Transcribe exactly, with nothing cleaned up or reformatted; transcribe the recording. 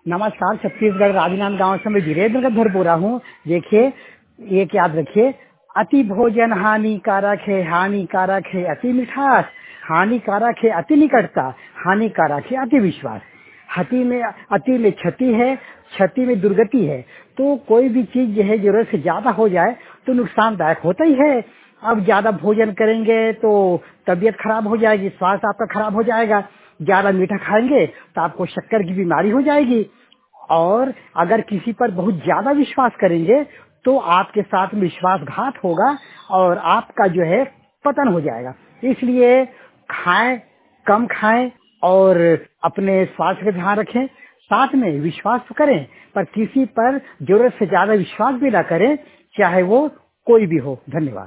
नमस्कार, छत्तीसगढ़ राजनांदगांव से मैं वीरेंद्र गद्दर बोल रहा हूँ। देखिए, एक याद रखिए, अति भोजन हानिकारक है, हानिकारक है अति मिठास, हानिकारक है अति निकटता, हानिकारक है अति विश्वास। हति में अति में क्षति है, क्षति में दुर्गति है। तो कोई भी चीज जो है जरूरत से ज्यादा हो जाए तो नुकसानदायक होता ही है। अब ज्यादा भोजन करेंगे तो तबीयत खराब हो जाएगी, स्वास्थ्य आपका खराब हो जाएगा। ज्यादा मीठा खाएंगे तो आपको शक्कर की बीमारी हो जाएगी। और अगर किसी पर बहुत ज्यादा विश्वास करेंगे तो आपके साथ में विश्वासघात होगा और आपका जो है पतन हो जाएगा। इसलिए खाएं, कम खाएं और अपने स्वास्थ्य का ध्यान रखें। साथ में विश्वास तो करें, पर किसी पर जरूरत से ज्यादा विश्वास भी ना करें, चाहे वो कोई भी हो। धन्यवाद।